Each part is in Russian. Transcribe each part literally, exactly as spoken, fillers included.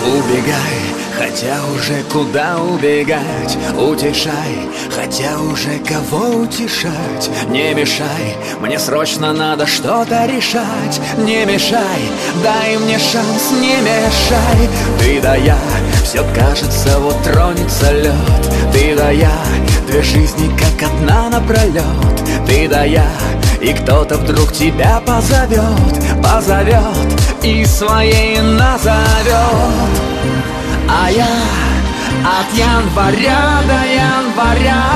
Убегай, хотя уже куда убегать. Утешай, хотя уже кого утешать. Не мешай, мне срочно надо что-то решать. Не мешай, дай мне шанс, не мешай. Ты да я, все кажется, вот тронется лед. Ты да я, две жизни как одна напролет. Ты да я, и кто-то вдруг тебя позовет, позовет и своей назовет. А я от января до января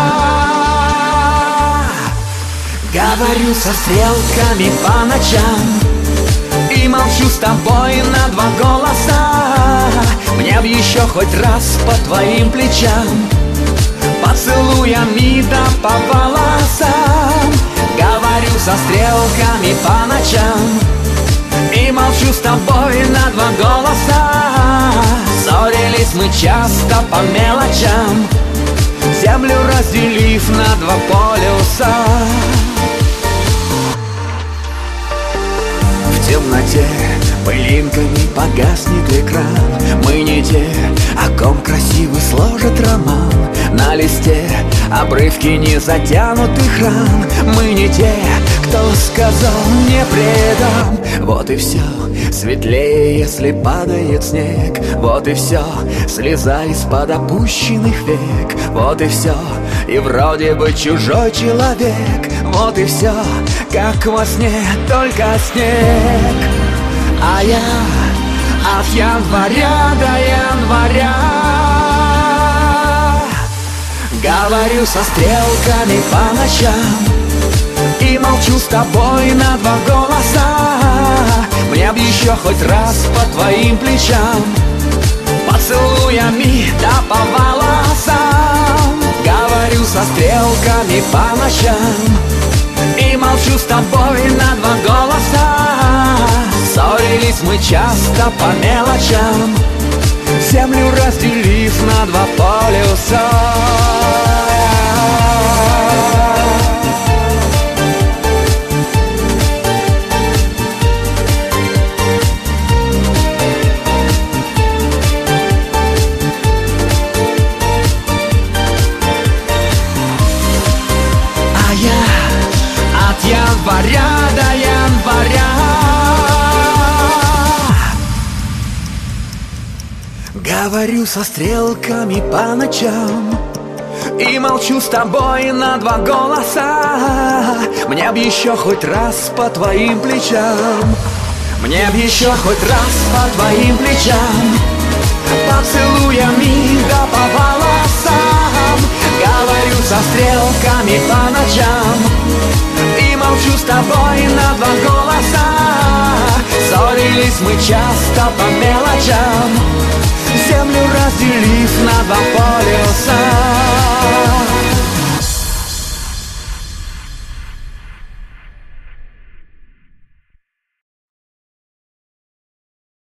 говорю со стрелками по ночам и молчу с тобой на два голоса. Мне б еще хоть раз по твоим плечам, поцелуями да по волосам. Говорю со стрелками по ночам и молчу с тобой на два голоса. Ссорились мы часто по мелочам, землю разделив на два полюса. В темноте пылинками погаснет экран. Мы не те, о ком красивый сложит роман. На листе обрывки незатянутых ран. Мы не те, кто сказал не предам. Вот и все, светлее, если падает снег. Вот и все, слеза из-под опущенных век. Вот и все, и вроде бы чужой человек. Вот и все, как во сне, только снег. А я от января до января говорю со стрелками по ночам и молчу с тобой на два голоса. Мне б еще хоть раз по твоим плечам, поцелуями да по волосам. Говорю со стрелками по ночам и молчу с тобой на два голоса. Ссорились мы часто по мелочам, землю разделив на два полюса. А я от января до января говорю со стрелками по ночам и молчу с тобой на два голоса. Мне б еще хоть раз по твоим плечам, мне б еще хоть раз по твоим плечам, поцелуями да по волосам. Говорю со стрелками по ночам и молчу с тобой на два голоса. Ссорились мы часто по мелочам, землю разделив на два